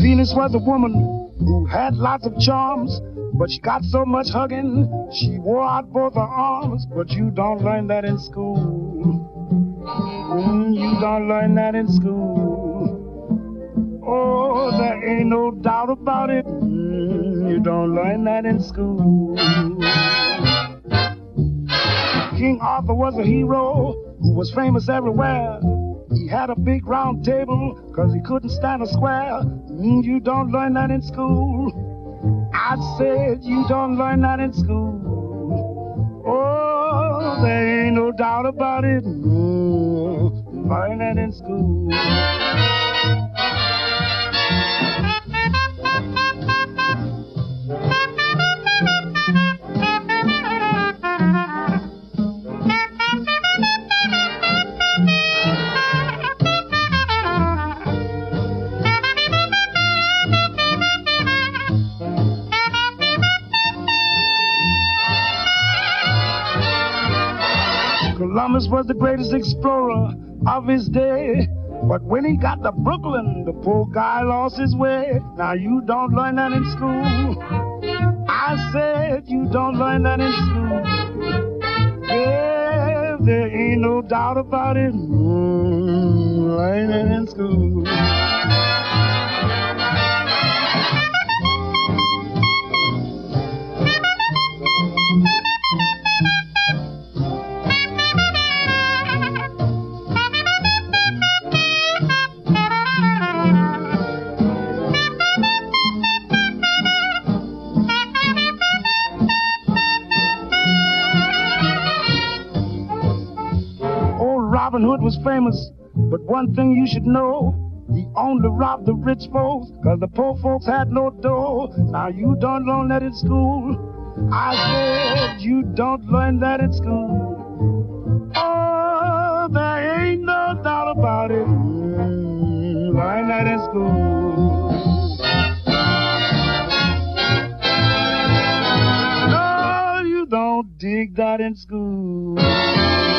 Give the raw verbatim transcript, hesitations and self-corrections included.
Venus was a woman who had lots of charms, but she got so much hugging, she wore out both her arms. But you don't learn that in school. Mm, you don't learn that in school. Oh, there ain't no doubt about it. Mm, you don't learn that in school. King Arthur was a hero who was famous everywhere. He had a big round table because he couldn't stand a square. Mm, you don't learn that in school. I said you don't learn that in school. Oh, there ain't no doubt about it. Mm, learn that in school. Columbus was the greatest explorer of his day, but when he got to Brooklyn, the poor guy lost his way. Now you don't learn that in school. I said you don't learn that in school. Yeah, there ain't no doubt about it. Mm, learn it in school. Robin Hood was famous, but one thing you should know, he only robbed the rich folks, cause the poor folks had no dough. Now you don't learn that in school. I said you don't learn that in school. Oh, there ain't no doubt about it. Mm, learn that in school. No, you don't dig that in school.